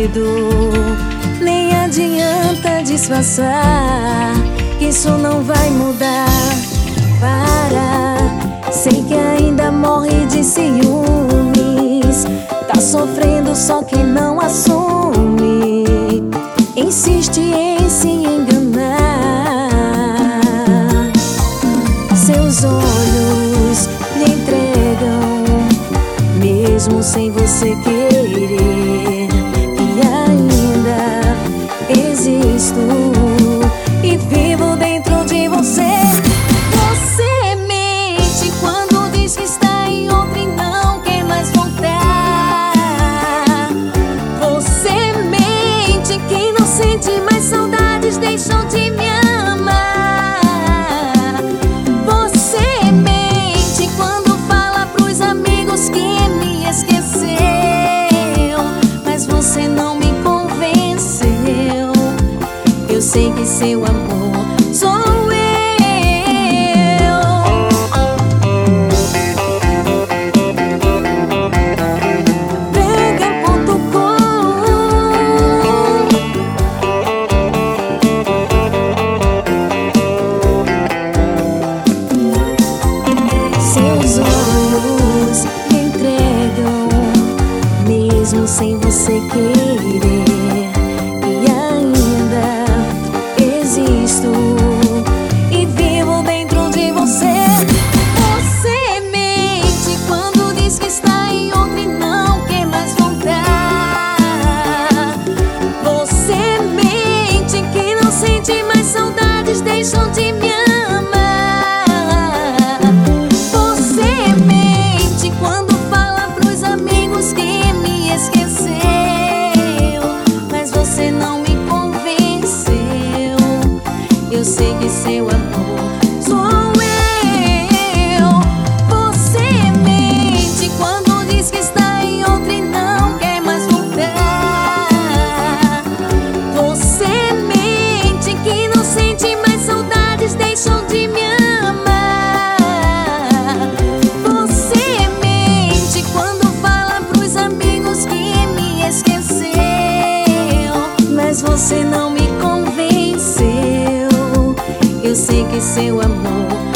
medo. Nem adianta disfarçar, que isso não vai mudar. Para, sei que ainda morre de ciúmes, tá sofrendo só que não assume. Insiste em se enganar. Seus olhos lhe entregam, mesmo sem você querer. E ainda existo e vivo dentro de você. Você mente quando diz que está em outra e não quer mais voltar. Você mente que não sente mais saudades, deixou de me amar. Você mente quando fala pros amigos que me esqueceu, mas você não me convenceu. Eu sei que seu amor sou eu. Seus olhos me entregam, mesmo sem você querer. E ainda existo e vivo dentro de você. Você mente quando diz que está em outra e não quer mais voltar. Você mente que não sente mais saudades, deixou de me amar. Você mente quando fala pros amigos que me esqueceu, mas você não me convenceu. Eu sei que seu amor sou eu. Você mente quando diz que está em outra e não quer mais voltar. Você mente que não sente mais saudades, deixou de me amar. Você mente quando fala pros amigos que me esqueceu, mas você não me convenceu. Eu sei que seu amor